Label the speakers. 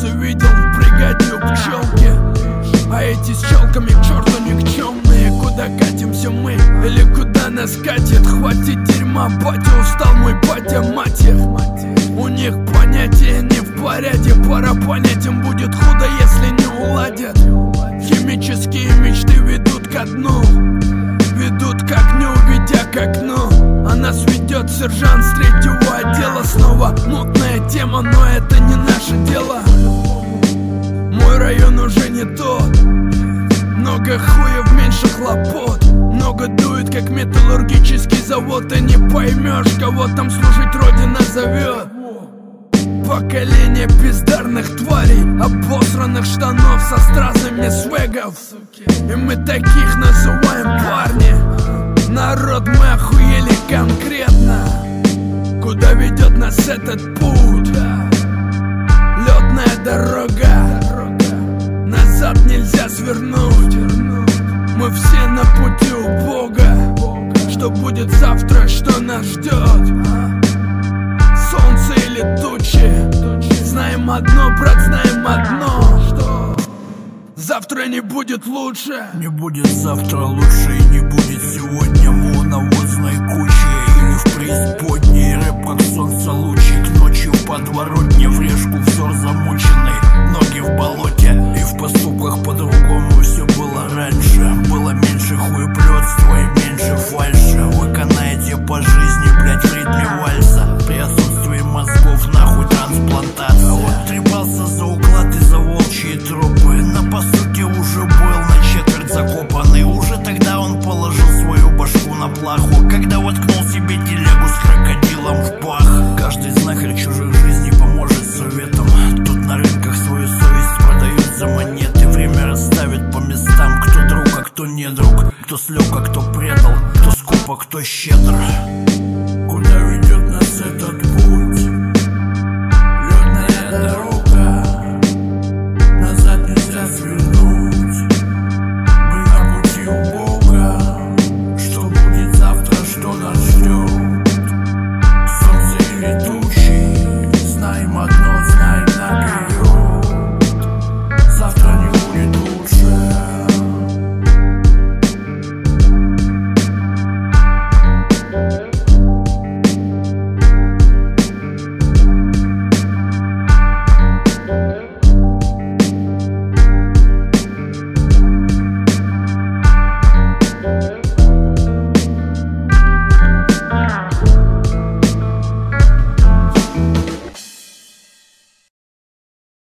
Speaker 1: увидел в бригаде у пчелки. А эти с челками к черту никчемные. Куда катимся мы или куда нас катит? Хватит дерьма, батя, устал мой батя, матерь. У них понятия не в порядке. Пора понять, им будет худо, если не уладят. Химические мечты ведут ко дну, ведут к огню, ведя к окну. А нас ведет сержант с 3-го отдела. Снова мутная тема, но это не наше дело. Мой район уже не тот. Много хуев, меньше хлопот. Много дует, как металлургический завод. И не поймешь, кого там служить родина зовет. Поколение бездарных тварей, обосранных штанов со стразами свегов. И мы таких называем парни. Народ, мы охуели конкретно. Куда ведет нас этот путь? Лётная дорога, назад нельзя свернуть. Мы все на пути у Бога. Что будет завтра, что нас ждет? Солнце или тучи? Знаем одно, брат, знаем одно: завтра не будет лучше.
Speaker 2: Не будет завтра лучше и не будет сегодня. Мы у навозной кучи или в преисподней. Рэп как солнце лучик, ночью в подворотне. В решку взор замученный, ноги в болоте. И в поступках по-другому все было раньше. Было меньше хуеплетства и меньше фальши. Вы канаете по жизни, блять, в ритме вальса. При отсутствии мозгов нахуй трансплантация. А вот трепался за уклад и за волчьи тропы. На посылке уже был на четверть закопанный. Уже тогда он положил свою башку на плаху, когда воткнул себе телегу с крокодилом в пах. Каждый знахарь чужих жизней поможет советом. Тут на рынках свою совесть продают за монеты. Время расставит по местам, кто друг, а кто не друг, кто слег, а кто предал, кто скуп, а кто щедр.